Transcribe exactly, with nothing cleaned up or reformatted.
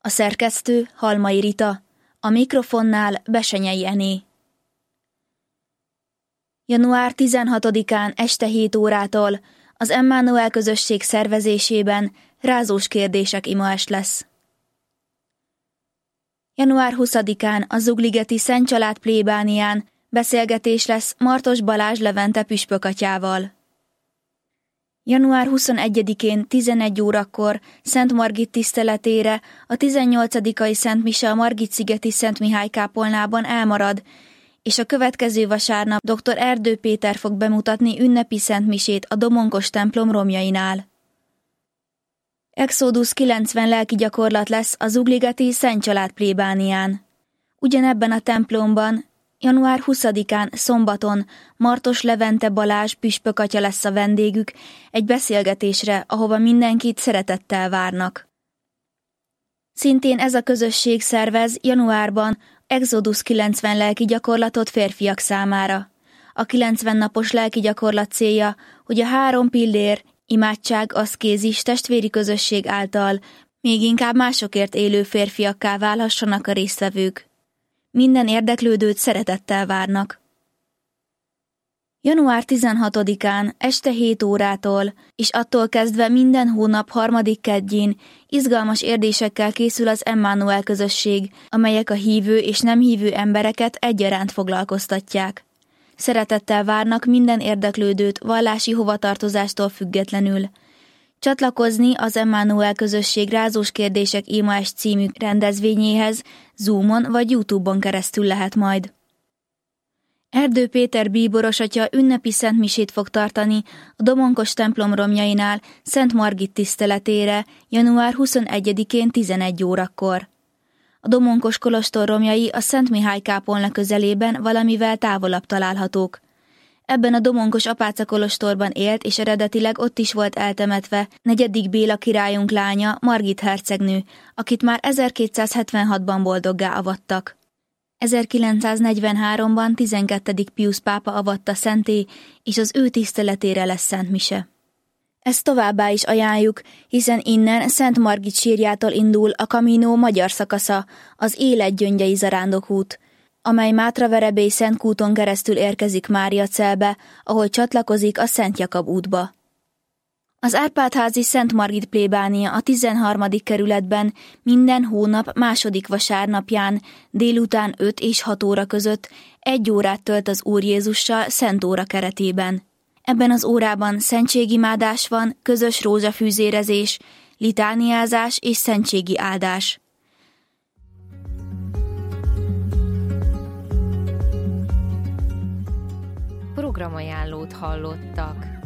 A szerkesztő Halmai Rita, a mikrofonnál Besenyei Ené. január tizenhatodikán este hét órától az Emmanuel közösség szervezésében rázós kérdések imaest lesz. január huszadikán a Zugligeti Szent Család plébánián beszélgetés lesz Martos Balázs Levente püspökatyával. január huszonegyedikén tizenegy órakor Szent Margit tiszteletére a tizennyolcadikai Szent Mise a Margit-szigeti Szent Mihály kápolnában elmarad, és a következő vasárnap dr. Erdő Péter fog bemutatni ünnepi szentmisét a Domonkos templom romjainál. Exodus kilencven lelki gyakorlat lesz a Zugligeti Szent Család plébánián. Ugyanebben a templomban január huszadikán szombaton Martos Levente Balázs püspökatya lesz a vendégük egy beszélgetésre, ahova mindenkit szeretettel várnak. Szintén ez a közösség szervez januárban Exodus kilencven lelki gyakorlatot férfiak számára. A kilencven napos lelki gyakorlat célja, hogy a három pillér, imádság, aszkézis, testvéri közösség által még inkább másokért élő férfiakká válhassanak a résztvevők. Minden érdeklődőt szeretettel várnak. január tizenhatodikán este hét órától, és attól kezdve minden hónap harmadik keddjén izgalmas érdésekkel készül az Emmanuel közösség, amelyek a hívő és nem hívő embereket egyaránt foglalkoztatják. Szeretettel várnak minden érdeklődőt vallási hovatartozástól függetlenül. Csatlakozni az Emmanuel közösség rázós kérdések imaest című rendezvényéhez Zoomon vagy YouTube-on keresztül lehet majd. Erdő Péter bíboros atya ünnepi szentmisét fog tartani a Domonkos templom romjainál Szent Margit tiszteletére január huszonegyedikén tizenegy órakor. A Domonkos kolostor romjai a Szent Mihály kápolna közelében valamivel távolabb találhatók. Ebben a Domonkos apáca kolostorban élt, és eredetileg ott is volt eltemetve negyedik Béla királyunk lánya, Margit hercegnő, akit már ezerkétszázhetvenhatban boldoggá avattak. ezerkilencszáznegyvenháromban tizenkettedik Piusz pápa avatta szenté, és az ő tiszteletére lesz szentmise. Ezt továbbá is ajánljuk, hiszen innen Szent Margit sírjától indul a Camino magyar szakasza, az Élet gyöngyei zarándokút, amely Mátraverebély Szentkúton keresztül érkezik Máriacelbe, ahol csatlakozik a Szent Jakab útba. Az Árpád-házi Szent Margit plébánia a tizenharmadik kerületben minden hónap második vasárnapján délután öt és hat óra között egy órát tölt az Úr Jézussal Szent Óra keretében. Ebben az órában szentségimádás van, közös rózsafűzérezés, litániázás és szentségi áldás. Programajánlót hallottak.